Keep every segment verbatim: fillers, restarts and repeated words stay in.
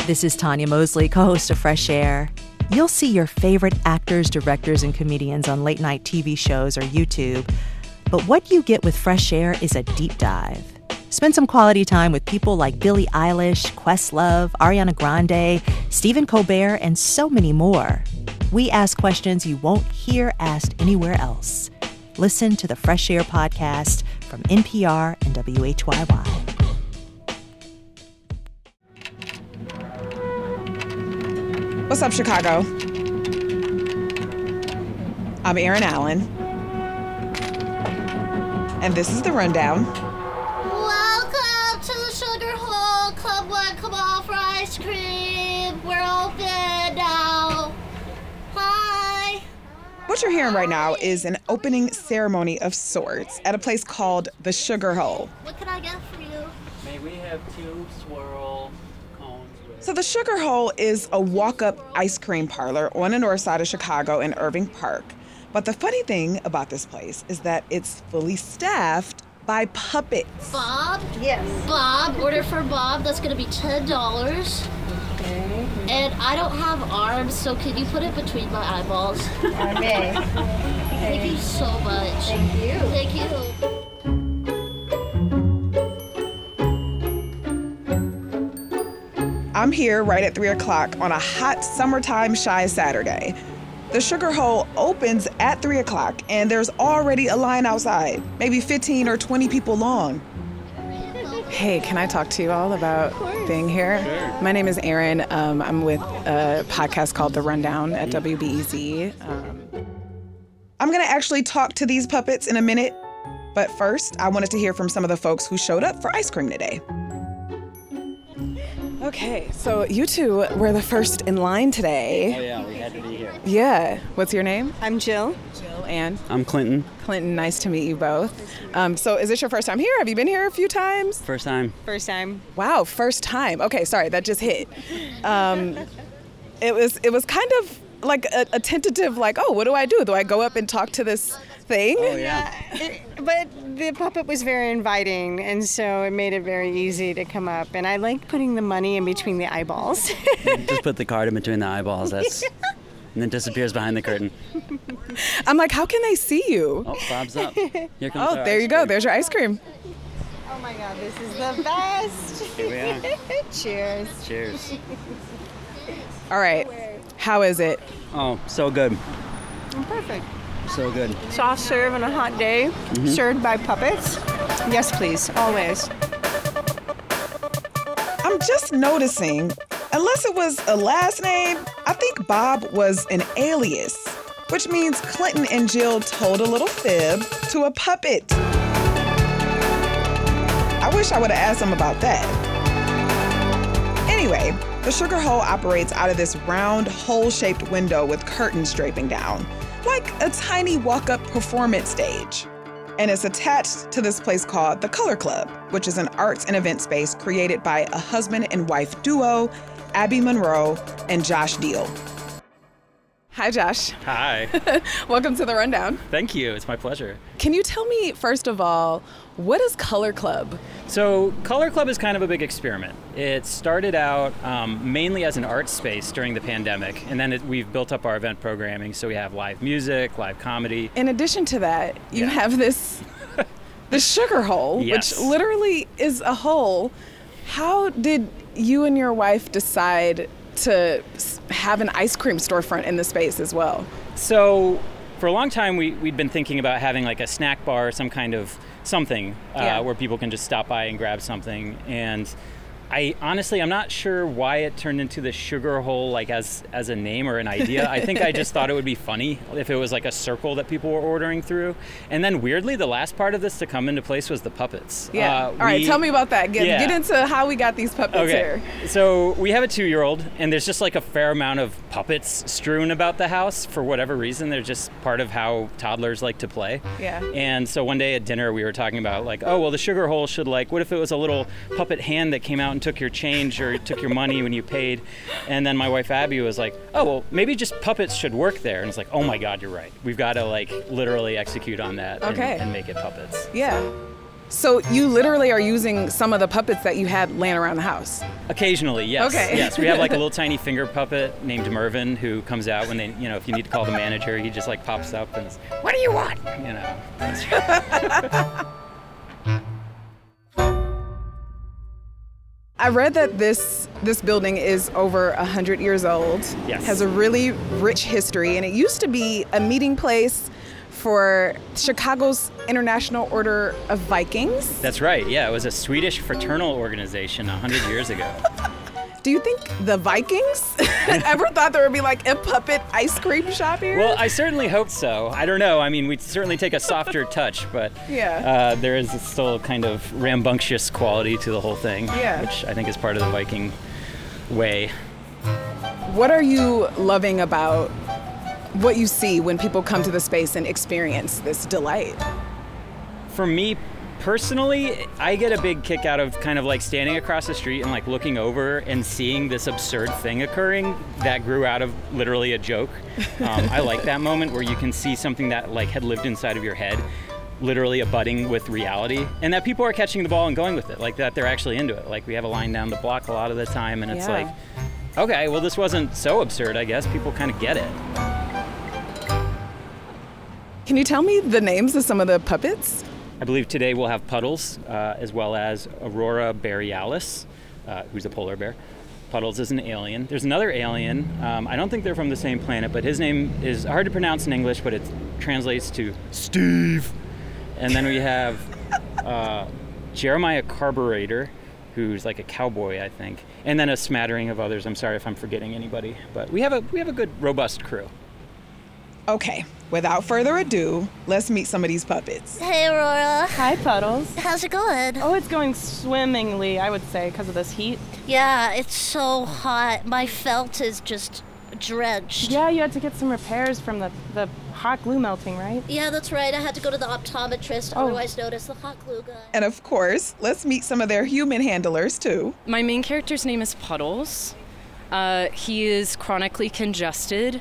This is Tanya Mosley, co-host of Fresh Air. You'll see your favorite actors, directors, and comedians on late-night T V shows or YouTube. But what you get with Fresh Air is a deep dive. Spend some quality time with people like Billie Eilish, Questlove, Ariana Grande, Stephen Colbert, and so many more. We ask questions you won't hear asked anywhere else. Listen to the Fresh Air podcast from N P R and W H Y Y. What's up, Chicago? I'm Erin Allen, and this is The Rundown. Welcome to the Sugar Hole. Come on, come on for ice cream. We're open now. Hi. What you're hearing right now is an opening ceremony of sorts at a place called The Sugar Hole. What can I get for you? May we have two swirl cones with... So The Sugar Hole is a walk-up ice cream parlor on the north side of Chicago in Irving Park. But the funny thing about this place is that it's fully staffed by puppets. Bob? Yes. Bob, order for Bob. That's going to be ten dollars. Okay. And I don't have arms, so can you put it between my eyeballs? Okay. Thank you so much. Thank you. Thank you. I'm here right at three o'clock on a hot summertime shy Saturday. The Sugar Hole opens at three o'clock, and there's already a line outside, maybe fifteen or twenty people long. Hey, can I talk to you all about being here? Sure. My name is Erin. Um, I'm with a podcast called The Rundown at W B E Z. Um, I'm gonna actually talk to these puppets in a minute, but first, I wanted to hear from some of the folks who showed up for ice cream today. okay, so you two were the first in line today. Oh yeah, we had to be here. Yeah. What's your name? I'm Jill. Jill. And I'm Clinton. Clinton. Nice to meet you both. Um, so is this your first time here? Have you been here a few times? First time. First time. Wow, first time. Okay, sorry, that just hit. Um, it was it was kind of like a, a tentative, like, oh, what do I do? Do I go up and talk to this thing? Oh yeah. It, but the puppet was very inviting, and so it made it very easy to come up. And I like putting the money in between the eyeballs. Just put the card in between the eyeballs. That's and then disappears behind the curtain. I'm like, how can they see you? Oh, Bob's up. Here comes Oh, our there ice you go. cream. There's your ice cream. Oh my God, this is the best. Here we are. Cheers. Cheers. All right. How is it? Oh, so good. Perfect. So good. Soft serve on a hot day, served by puppets. Yes, please, always. I'm just noticing, unless it was a last name, I think Bob was an alias, which means Clinton and Jill told a little fib to a puppet. I wish I would have asked them about that. Anyway, the Sugar Hole operates out of this round, hole-shaped window with curtains draping down, like a tiny walk-up performance stage. And it's attached to this place called the Color Club, which is an arts and event space created by a husband and wife duo, Abby Monroe and Josh Deal. Hi, Josh. Hi. Welcome to The Rundown. Thank you. It's my pleasure. Can you tell me, first of all, what is Color Club? So Color Club is kind of a big experiment. It started out um, mainly as an art space during the pandemic, and then it, we've built up our event programming. So we have live music, live comedy. In addition to that, you Yeah. have this, the Sugar Hole, Yes. which literally is a hole. How did you and your wife decide to s- have an ice cream storefront in the space as well? So for a long time, we, we'd been thinking about having like a snack bar, some kind of something uh, Yeah. where people can just stop by and grab something. And I honestly, I'm not sure why it turned into the Sugar Hole, like as as a name or an idea. I think I just thought it would be funny if it was like a circle that people were ordering through. And then weirdly, the last part of this to come into place was the puppets. Yeah. Uh, All right, we- tell me about that. Get, Yeah. get into how we got these puppets Okay, here. so we have a two-year-old, and there's just like a fair amount of puppets strewn about the house for whatever reason. They're just part of how toddlers like to play. Yeah. And so one day at dinner, we were talking about like, oh, well, the Sugar Hole should like, what if it was a little puppet hand that came out and took your change or took your money when you paid? And then my wife Abby was like, oh, well, maybe just puppets should work there. And it's like, oh my God, you're right. We've got to like literally execute on that and, Okay. and make it puppets. Yeah. So you literally are using some of the puppets that you had laying around the house. Occasionally, yes. Okay. Yes, we have like a little tiny finger puppet named Mervin who comes out when they, you know, if you need to call the manager, he just like pops up and is, what do you want? You know. I read that this this building is over one hundred years old. Yes. Has a really rich history, and it used to be a meeting place for Chicago's International Order of Vikings. That's right. Yeah, it was a Swedish fraternal organization one hundred years ago. Do you think the Vikings ever thought there would be like a puppet ice cream shop here? Well, I certainly hope so. I don't know. I mean, we'd certainly take a softer touch, but Yeah. uh, there is still kind of rambunctious quality to the whole thing, Yeah. which I think is part of the Viking way. What are you loving about what you see when people come to the space and experience this delight? For me personally, I get a big kick out of kind of like standing across the street and like looking over and seeing this absurd thing occurring that grew out of literally a joke. Um, I like that moment where you can see something that like had lived inside of your head literally abutting with reality, and that people are catching the ball and going with it, like that they're actually into it. Like we have a line down the block a lot of the time, and it's Yeah. like, okay, well this wasn't so absurd, I guess. People kind of get it. Can you tell me the names of some of the puppets? I believe today we'll have Puddles, uh, as well as Aurora Borealis, uh, who's a polar bear. Puddles is an alien. There's another alien. Um, I don't think they're from the same planet, but his name is hard to pronounce in English, but it translates to Steve. And then we have uh, Jeremiah Carburetor, who's like a cowboy, I think. And then a smattering of others. I'm sorry if I'm forgetting anybody, but we have a we have a good, robust crew. Okay, without further ado, let's meet some of these puppets. Hey, Aurora. Hi, Puddles. How's it going? Oh, it's going swimmingly, I would say, because of this heat. Yeah, it's so hot. My felt is just drenched. Yeah, you had to get some repairs from the, the hot glue melting, right? Yeah, that's right. I had to go to the optometrist, Oh. otherwise known as the hot glue guy. And of course, let's meet some of their human handlers too. My main character's name is Puddles. Uh, he is chronically congested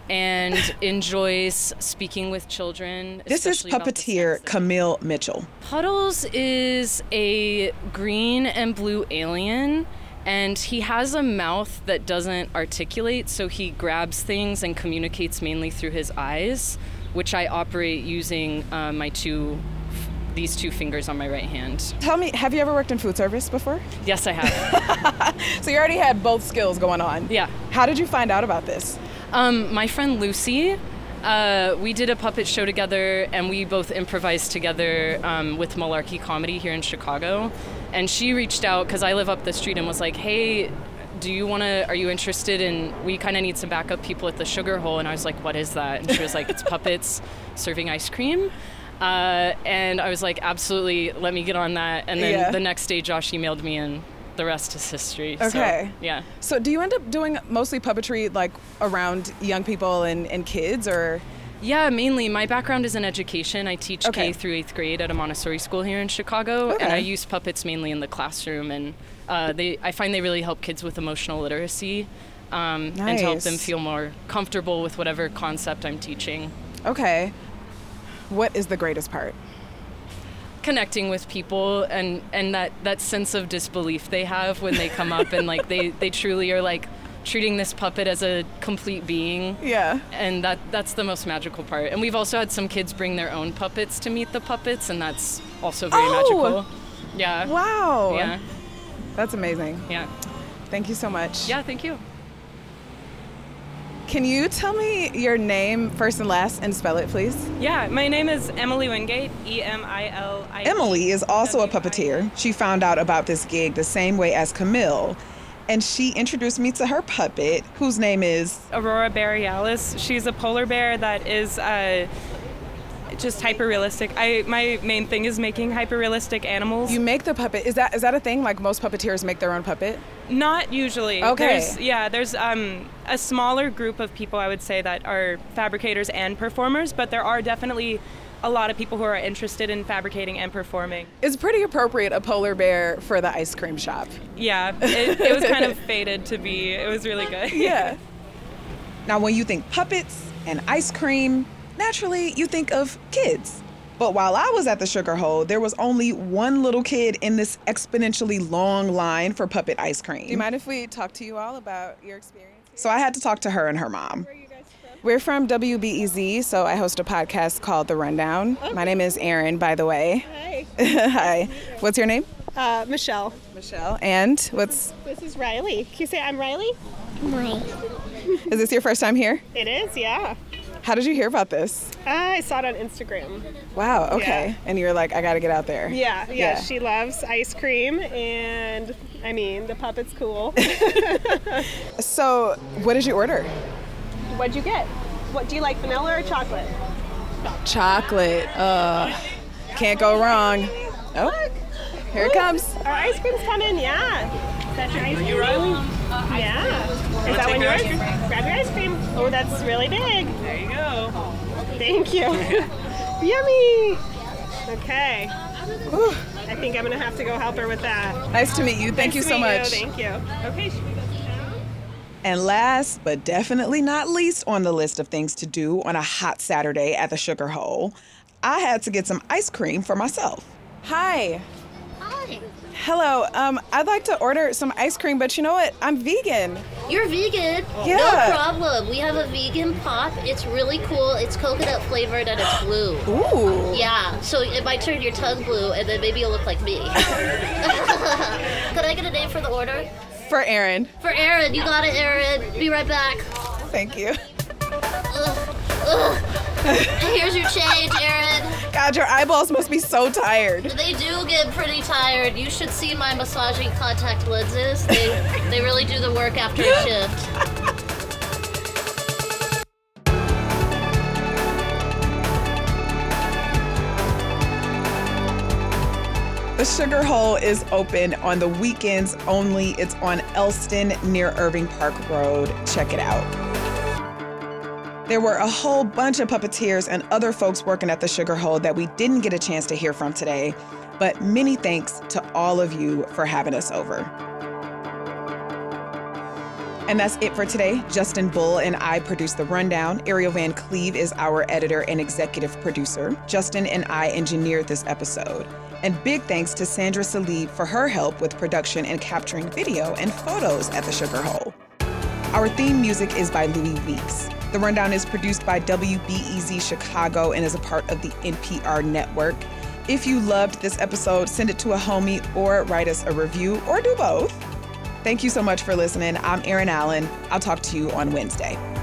and enjoys speaking with children. This is especially about the puppeteer sense that- Camille Mitchell. Puddles is a green and blue alien, and he has a mouth that doesn't articulate, so he grabs things and communicates mainly through his eyes, which I operate using uh, my two, these two fingers on my right hand. Tell me, have you ever worked in food service before? Yes, I have. So you already had both skills going on. Yeah. How did you find out about this? Um, my friend Lucy, uh, we did a puppet show together, and we both improvised together um, with Malarkey Comedy here in Chicago. And she reached out because I live up the street and was like, "Hey, do you want to? Are you interested in? We kind of need some backup people at the Sugar Hole." And I was like, "What is that?" And she was like, "It's puppets serving ice cream." Uh, and I was like, "Absolutely, let me get on that." And then Yeah. the next day, Josh emailed me, and the rest is history. Okay. So, yeah. So do you end up doing mostly puppetry like around young people and, and kids, or? Yeah, mainly. My background is in education. I teach Okay. K through eighth grade at a Montessori school here in Chicago, Okay. and I use puppets mainly in the classroom. And uh, they, I find they really help kids with emotional literacy um, and to help them Nice. feel more comfortable with whatever concept I'm teaching. Okay. What is the greatest part? Connecting with people and, and that, that sense of disbelief they have when they come up and like they, they truly are like treating this puppet as a complete being. Yeah. And that that's the most magical part. And we've also had some kids bring their own puppets to meet the puppets, and that's also very Oh! magical. Yeah. Wow. Yeah. That's amazing. Yeah. Thank you so much. Yeah, thank you. Can you tell me your name first and last and spell it, please? Yeah, my name is Emily Wingate, E M I L I. Emily is also a puppeteer. She found out about this gig the same way as Camille, and she introduced me to her puppet, whose name is Aurora Borealis. She's a polar bear that is uh, just hyper realistic. I my main thing is making hyper realistic animals. You make the puppet. Is that is that a thing? Like most puppeteers make their own puppet? Not usually. Okay. There's, yeah, there's um, a smaller group of people, I would say, that are fabricators and performers, but there are definitely a lot of people who are interested in fabricating and performing. It's pretty appropriate, a polar bear for the ice cream shop. Yeah, it, it was kind of fated to be. It was really good. Yeah. Now, when you think puppets and ice cream, naturally you think of kids. But while I was at the Sugar Hole, there was only one little kid in this exponentially long line for puppet ice cream. Do you mind if we talk to you all about your experience? So I had to talk to her and her mom. Where are you guys from? We're from W B E Z, so I host a podcast called The Rundown. Okay. My name is Erin, by the way. Hi. Hi. What's your name? Uh, Michelle. Michelle. And what's... This is Riley. Can you say I'm Riley? Right. Is this your first time here? It is, yeah. How did you hear about this? Uh, I saw it on Instagram. Wow, okay. Yeah. And you were like, I gotta get out there. Yeah, yeah, yeah. She loves ice cream, and I mean, the puppet's cool. So, what did you order? What'd you get? What do you like, vanilla or chocolate? Chocolate. Uh, can't go wrong. Oh, here it comes. Our ice cream's coming, yeah. Is that your ice cream? Yeah. Is that one yours? Grab your ice cream. Oh, that's really big. There you go. Thank you. Yummy. Okay. Whew. I think I'm gonna have to go help her with that. Nice to meet you. Thank nice you to so meet much. You. Thank you. Okay. Should we go sit down? And last but definitely not least on the list of things to do on a hot Saturday at the Sugar Hole, I had to get some ice cream for myself. Hi. Hi. Hello. Um, I'd like to order some ice cream, but you know what? I'm vegan. You're vegan? Yeah. No problem. We have a vegan pop. It's really cool. It's coconut flavored and it's blue. Ooh. Yeah, so it might turn your tongue blue and then maybe you'll look like me. Could I get a name for the order? For Erin. For Erin. You got it, Erin. Be right back. Thank you. Ugh. Ugh. Here's your change, Erin. God, your eyeballs must be so tired. They do get pretty tired. You should see my massaging contact lenses. They, they really do the work after a shift. The Sugar Hole is open on the weekends only. It's on Elston near Irving Park Road. Check it out. There were a whole bunch of puppeteers and other folks working at the Sugar Hole that we didn't get a chance to hear from today, but many thanks to all of you for having us over. And that's it for today. Justin Bull and I produced The Rundown. Ariel Van Cleve is our editor and executive producer. Justin and I engineered this episode. And big thanks to Sandra Salib for her help with production and capturing video and photos at the Sugar Hole. Our theme music is by Louis Weeks. The Rundown is produced by W B E Z Chicago and is a part of the N P R network. If you loved this episode, send it to a homie or write us a review or do both. Thank you so much for listening. I'm Erin Allen. I'll talk to you on Wednesday.